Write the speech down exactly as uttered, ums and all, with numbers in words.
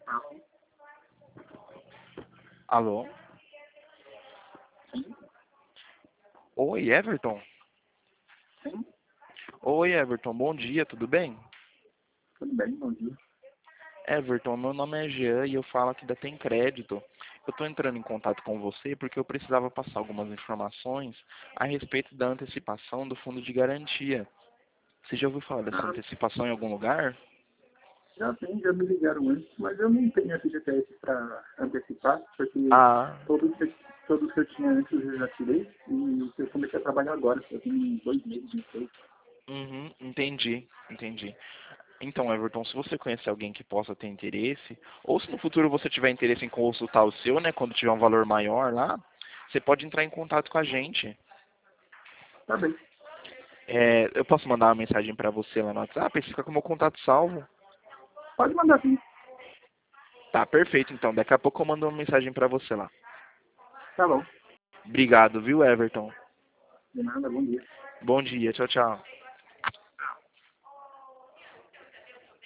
Alô? Alô? Sim? Oi, Everton? Sim? Oi, Everton, bom dia, tudo bem? Tudo bem, bom dia. Everton, meu nome é Jean e eu falo aqui da Tem Crédito. Eu estou entrando em contato com você porque eu precisava passar algumas informações a respeito da antecipação do fundo de garantia. Você já ouviu falar dessa Ah, antecipação em algum lugar? já tem, já me ligaram antes, mas eu não tenho F G T S para antecipar, porque Ah, todos que, eu- todos que eu tinha antes eu já tirei e eu comecei a trabalhar agora, eu tenho dois meses de emprego. uhum, entendi, entendi. Então, Everton, se você conhecer alguém que possa ter interesse, ou se no futuro você tiver interesse em consultar o seu, né, quando tiver um valor maior lá, você pode entrar em contato com a gente. Tá bem, É, eu posso mandar uma mensagem para você lá no WhatsApp, você fica com o meu contato salvo. pode mandar sim. Tá, perfeito, então. Daqui a pouco eu mando uma mensagem para você lá. Tá bom, Obrigado, viu, Everton? de nada, bom dia. Bom dia, tchau, tchau.